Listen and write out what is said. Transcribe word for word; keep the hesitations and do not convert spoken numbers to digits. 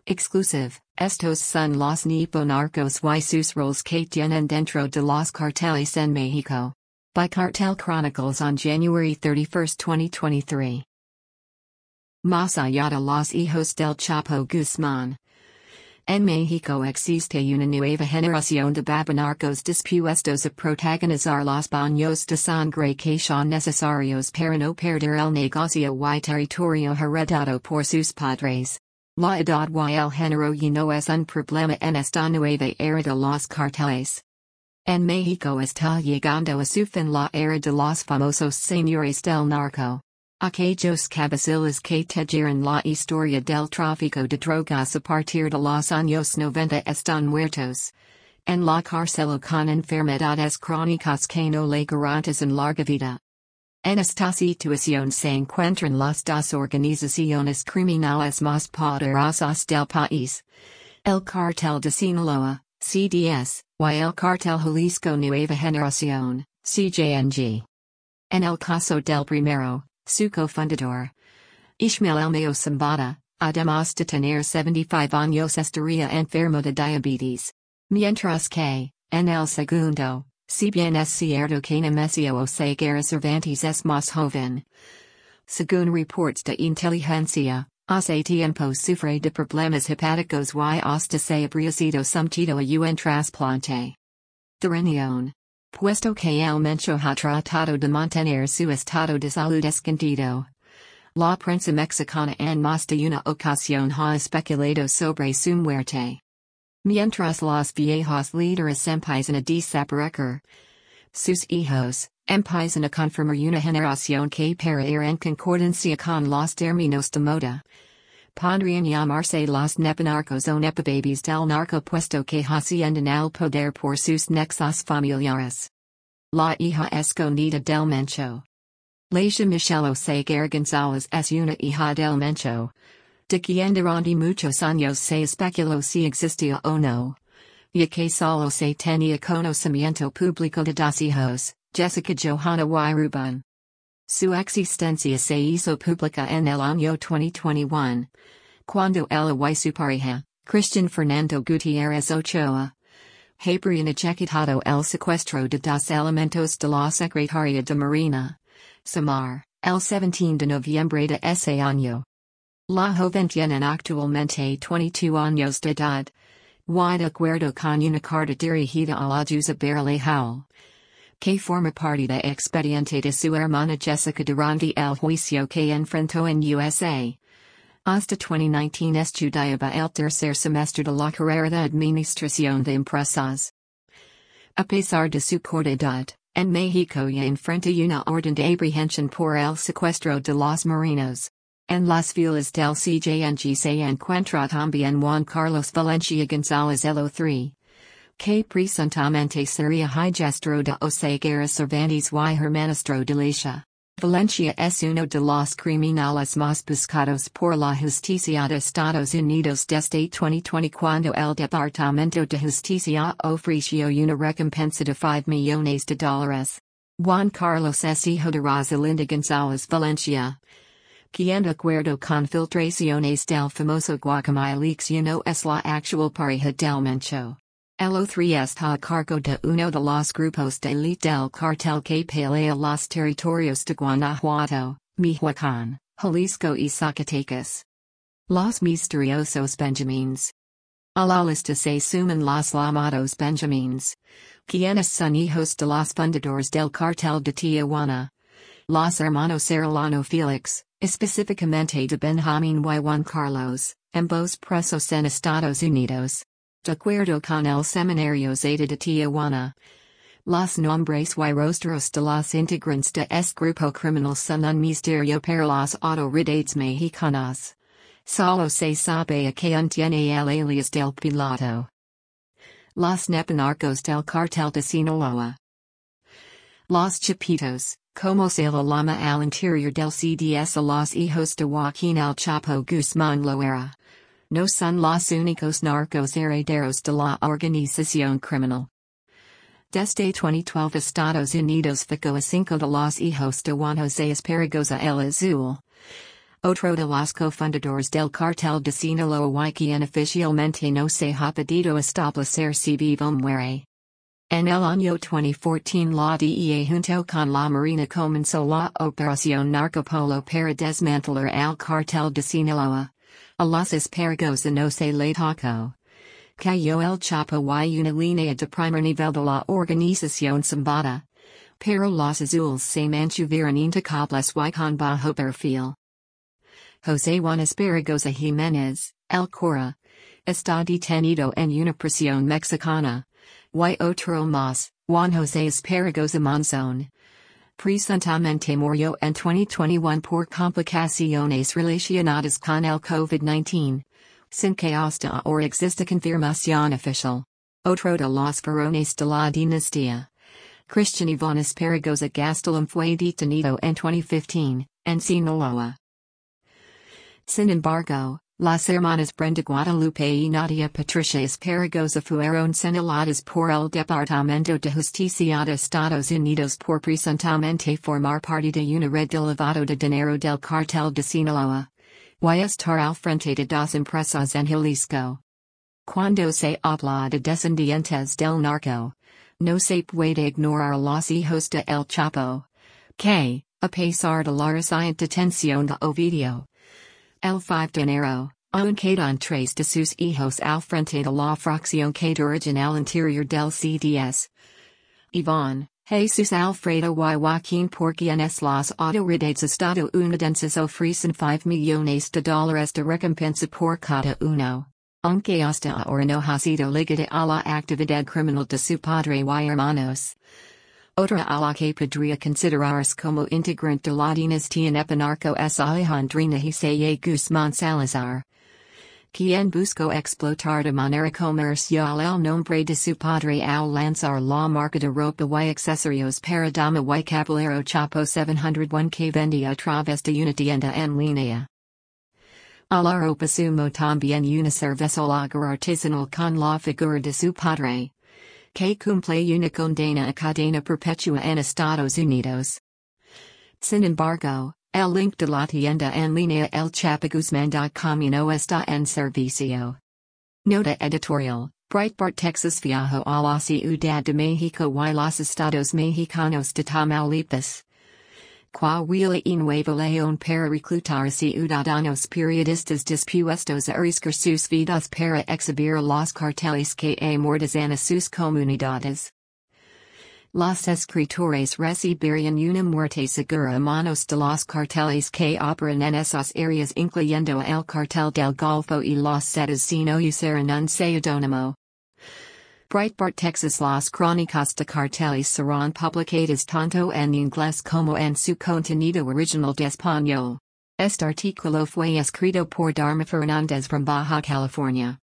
Exclusive, estos son los narcos y sus roles que tienen dentro de los carteles en Mexico. By Cartel Chronicles on January thirty-first, twenty twenty-three. Más allá de los hijos del Chapo Guzmán. En México existe una nueva generación de babanarcos dispuestos a protagonizar los baños de sangre que son necesarios para no perder el negocio y territorio heredado por sus padres. La edad y el género ya no es un problema en esta nueva era de los carteles. En México está llegando a su fin la era de los famosos señores del narco. Aquellos cabecillas que tejeron la historia del tráfico de drogas a partir de los años noventa están muertos. En la cárcel con enfermedades crónicas que no le garantizan larga vida. En esta situación se encuentran las dos organizaciones criminales más poderosas del país. El Cartel de Sinaloa, C D S, y el Cartel Jalisco Nueva Generación, C J N G. En el caso del primero, su cofundador, Ishmael Elmayo Zambada, además de tener setenta y cinco años estaría enfermo de diabetes. Mientras que, en el segundo, si bien es cierto que Nemesio Oseguera Cervantes es más joven. Según reports de inteligencia, hace tiempo sufre de problemas hepáticos y hasta se habría sido sometido a un trasplante de riñón. Puesto que el mencho ha tratado de mantener su estado de salud escondido. La prensa mexicana en más de una ocasión ha especulado sobre su muerte. Mientras los viejos líderes empiezan a desaparecer. Sus hijos empiezan a conformar una generación que para ir en concordancia con los términos de moda. Podrían llamarse los nepanarcos o nepababies del narco puesto que haciendan el poder por sus nexos familiares. La hija escondida del mencho. Leisha Michelle Oseguera González es una hija del mencho. De quien durante muchos años se especuló si existía o no. Ya que solo se tenía conocimiento público de dos hijos, Jessica Johanna y Ruben. Su existencia se hizo pública en el año twenty twenty-one. Cuando ella y su pareja, Christian Fernando Gutierrez Ochoa, habrían ejecutado el secuestro de dos elementos de la Secretaría de Marina. Samar, el seventeen de noviembre de ese año. La joven tiene actualmente veintidós años de edad. Y de acuerdo con una carta dirigida a la jueza Beryl Howell, que forma parte de expediente de su hermana Jessica durante el juicio que enfrentó en U S A. Hasta twenty nineteen estudiaba el tercer semestre de la carrera de Administración de Empresas. A pesar de su corta edad, en México ya enfrenta una orden de aprehensión por el secuestro de los marinos. En las filas del C J N G se encuentra también Juan Carlos Valencia González el tres, que presuntamente sería hijastro de Oseguera Cervantes y hermanastro de Leisha. Valencia es uno de los criminales más buscados por la justicia de Estados Unidos desde twenty twenty cuando el Departamento de Justicia ofreció una recompensa de cinco millones de dólares. Juan Carlos es hijo de Rosalinda González Valencia, quien de acuerdo con filtraciones del famoso Guacamaya Leaks no es la actual pareja del mencho. El O tres está a cargo de uno de los grupos de élite del cartel que pelea los territorios de Guanajuato, Michoacán, Jalisco y Zacatecas. Los misteriosos Benjamins. A la lista se suman los llamados Benjamins, quienes son hijos de los fundadores del cartel de Tijuana. Los hermanos Arellano Felix, específicamente de Benjamín y Juan Carlos, ambos presos en Estados Unidos. De acuerdo con el Seminario Zeta de Tijuana, los nombres y rostros de los integrantes de este grupo criminal son un misterio para las autoridades mexicanas. Solo se sabe a quién tiene el alias del piloto. Los nepanarcos del cartel de Sinaloa. Los Chapitos, como se le llama al interior del C D S a los hijos de Joaquín El Chapo Guzmán Loera. No son los únicos narcos herederos de la organización criminal. Desde twenty twelve Estados Unidos ficó a cinco de los hijos de Juan José Esparragosa el Azul. Otro de los cofundadores del cartel de Sinaloa y quien oficialmente no se ha podido establecer si vivo muere. En el año twenty fourteen la D E A junto con la Marina comenzó la operación Narcopolo para desmantelar al cartel de Sinaloa. A las esparagas de no se le tocó. Cayó el Chapo y una línea de primer nivel de la organización Zambada. Pero los azules se mantuvieron intocables y con bajo perfil. José Juan Esparagosa Jiménez, el Cora, está detenido en una prisión mexicana. Y otro más, Juan José Esparagosa Monzón. Presuntamente murió en twenty twenty-one por complicaciones relacionadas con el COVID nineteen. Sin que hasta ahora exista confirmación oficial. Otro de los varones de la dinastía. Christian Iván Esparagosa Gastelum fue detenido en twenty fifteen, en Sinaloa. Sin embargo, las hermanas Brenda Guadalupe y Nadia Patricia Esparagosa fueron señaladas por el Departamento de Justicia de Estados Unidos por presuntamente formar parte de una red de lavado de dinero del cartel de Sinaloa. Y estar al frente de dos empresas en Jalisco. Cuando se habla de descendientes del narco, no se puede ignorar a los hijos de El Chapo. Que, a pesar de la reciente detención de Ovidio. El five de enero, aún quedan tres de sus hijos al frente de la fracción que dirigen al interior del C D S. Iván, Jesús Alfredo y Joaquín por quienes las autoridades estadounidenses ofrecen five millones de dólares de recompensa por cada uno. Aunque hasta ahora no ha sido ligada a la actividad criminal de su padre y hermanos. Otra a la que podría considerarse como integrante de la dinastía epanarco es Alejandrina Giselle Guzmán Salazar. Quien buscó explotar de manera comercial el nombre de su padre al lanzar la marca de ropa y accesorios para dama y caballero Chapo seven oh one que vendía a través de una tienda en línea. A la ropa sumó también una cerveza lager artesanal con la figura de su padre. Que cumple una condena a cadena perpetua en Estados Unidos. Sin embargo, el link de la tienda en línea el chapaguzman punto com no está en servicio. Nota editorial, Breitbart Texas viajó a la Ciudad de México y los Estados Mexicanos de Tamaulipas. Coahuila y Nuevo León para reclutar ciudadanos periodistas dispuestos a arriesgar sus vidas para exhibir a los carteles que amordazan a sus comunidades. Los escritores recibirían una muerte segura a manos de los carteles que operan en esas áreas incluyendo el cartel del Golfo y los Zetas si no usaran un seudónimo. Breitbart Texas Las crónicas de carteles serán publicadas tanto en inglés como en su contenido original de español. Este artículo fue escrito por Dharma Fernández from Baja California.